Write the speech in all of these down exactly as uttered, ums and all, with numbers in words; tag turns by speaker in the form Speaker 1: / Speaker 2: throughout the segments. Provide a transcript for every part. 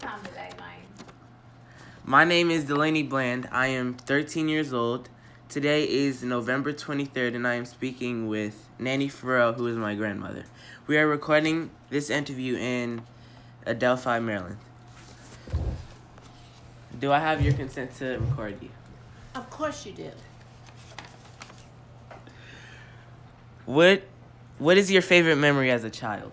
Speaker 1: sounded like mine.
Speaker 2: My name is Delaney Bland. I am thirteen years old. Today is November twenty-third, and I am speaking with Nanny Farrell, who is my grandmother. We are recording this interview in Adelphi, Maryland. Do I have your consent to record you?
Speaker 1: Of course you did.
Speaker 2: What What is your favorite memory as a child?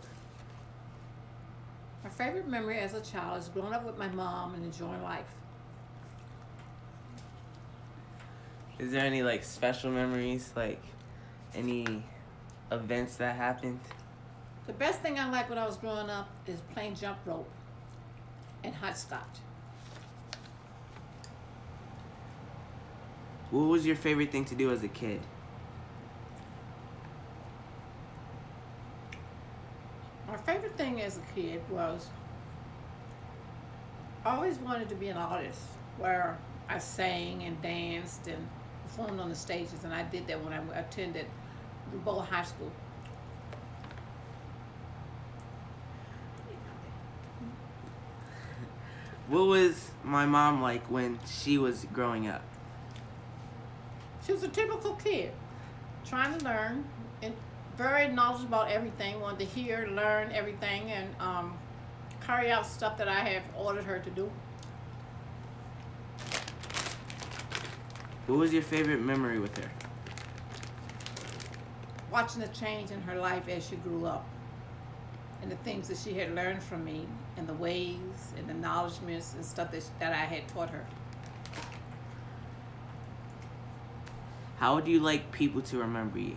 Speaker 1: My favorite memory as a child is growing up with my mom and enjoying life.
Speaker 2: Is there any like special memories, like any events that happened?
Speaker 1: The best thing I liked when I was growing up is playing jump rope and hopscotch.
Speaker 2: What was your favorite thing to do as a kid?
Speaker 1: My favorite thing as a kid was I always wanted to be an artist where I sang and danced and performed on the stages, and I did that when I attended Bowl High School.
Speaker 2: What was my mom like when she was growing up?
Speaker 1: She was a typical kid, trying to learn and very knowledgeable about everything, wanted to hear, learn everything, and um, carry out stuff that I have ordered her to do.
Speaker 2: What was your favorite memory with her?
Speaker 1: Watching the change in her life as she grew up, and the things that she had learned from me, and the ways and the acknowledgments and stuff that, that I had taught her.
Speaker 2: How would you like people to remember you?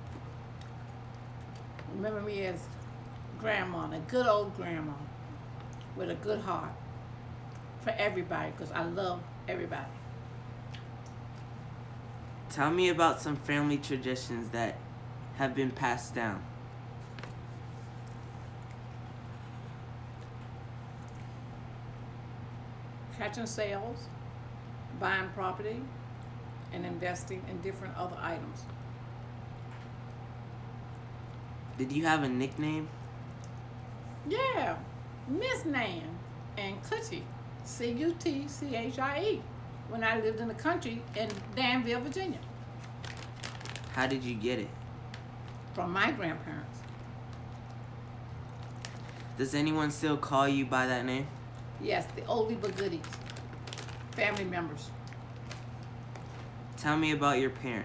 Speaker 1: Remember me as grandma, a good old grandma with a good heart for everybody, because I love everybody.
Speaker 2: Tell me about some family traditions that have been passed down.
Speaker 1: Catching sales, buying property, and investing in different other items.
Speaker 2: Did you have a nickname?
Speaker 1: Yeah, Miss Nan and Cutchie, C U T C H I E, when I lived in the country in Danville, Virginia,
Speaker 2: How did you get it?
Speaker 1: from my grandparents.
Speaker 2: Does anyone still call you by that name?
Speaker 1: Yes, the oldie but goodies, family members.
Speaker 2: Tell me about your parents.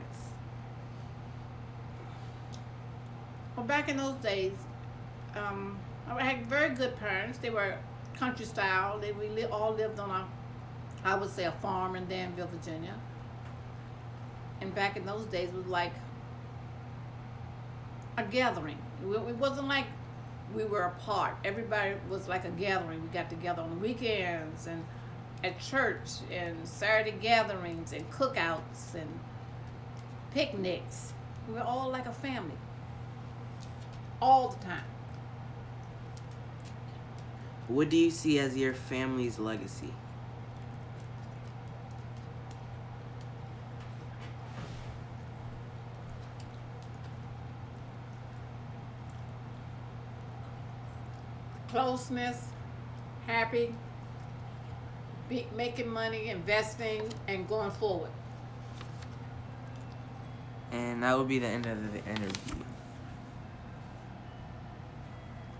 Speaker 1: Well, back in those days, um, I had very good parents. They were country style. They, we li- all lived on a, I would say, a farm in Danville, Virginia. And back in those days, it was like a gathering. It it wasn't like we were apart. Everybody was like a gathering. We got together on the weekends and at church and Saturday gatherings and cookouts and picnics. We were all like a family. All the time.
Speaker 2: What do you see as your family's legacy?
Speaker 1: Closeness, happy, be, making money, investing, and going forward.
Speaker 2: And that would be the end of the interview.